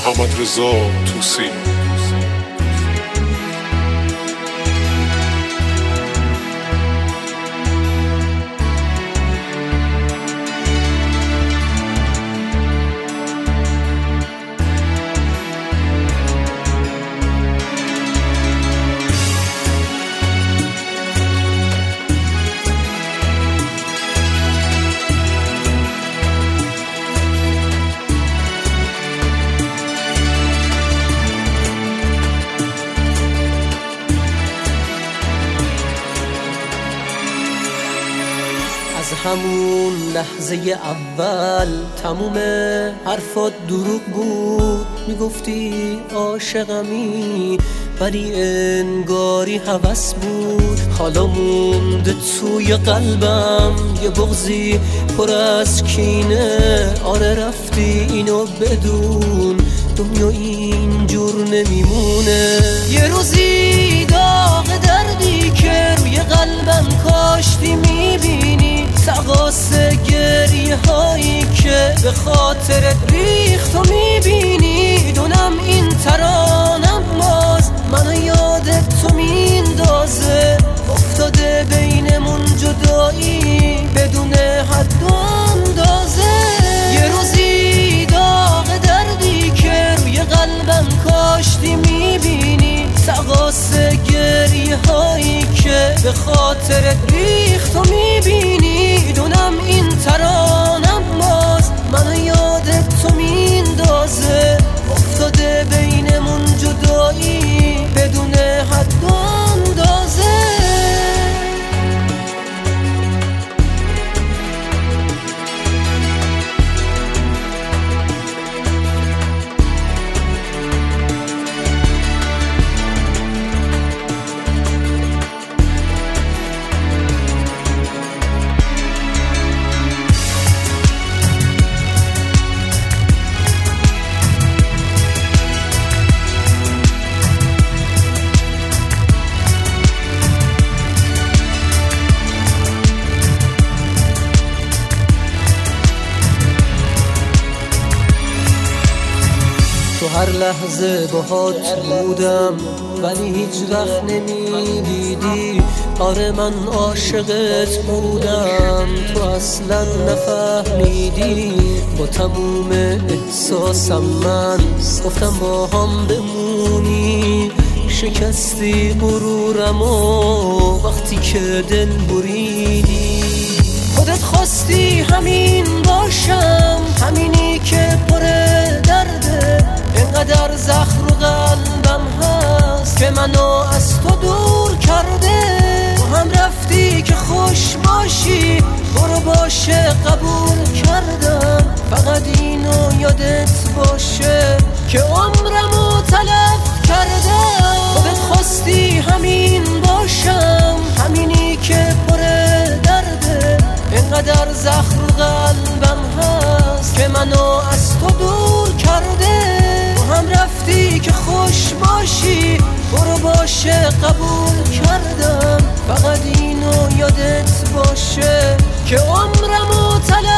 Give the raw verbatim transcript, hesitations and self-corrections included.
محمد رضا توسی. همون لحظه اول تموم حرفات دروغ بود، میگفتی عاشقمی ولی انگاری هوس بود. حالا مونده توی قلبم یه بغضی پر از کینه. آره رفتی اینو بدون، دنیا اینجور نمیمونه. یه روزی داغ دردی که روی قلبم کاشتی میبینی، تقاس گریه هایی که به خاطر ریخت و میبینی. دونم این ترانم باز منو یادت تو میندازه، افتاده بینمون جدایی بدون حد و اندازه. یه روزی داغ دردی که روی قلبم کاشتی میبینی، تقاس گریه هایی که به خاطر ریخت و میبینی. دونم این ترانم باز منو یادت تو میندازه، افتاده بینمون جدایی بدون حد و اندازه. هر لحظه باهات بودم ولی هیچ وقت نمیدیدی. آره من عاشقت بودم، تو اصلا نفهمیدی. با تموم احساسم من گفتم با هم بمونی، شکستی غرورم و وقتی که دل بریدی. خودت خواستی همین باشم، همینی که پر درده. اینقدر زخم رو قلبم هست که منو از تو دور کرده. تو هم رفتی که خوش باشی، برو باشه قبول کردم. فقط اینو یادت باشه که عمرمو تلف کردم. خودت خواستی همین باشم، همینی که پر درده. اینقدر زخم رو قلبم هست که منو از تو دور کرده. هم رفتی که خوش باشی، برو باشه قبول کردم. فقط اینو یادت باشه که عمرمو تلف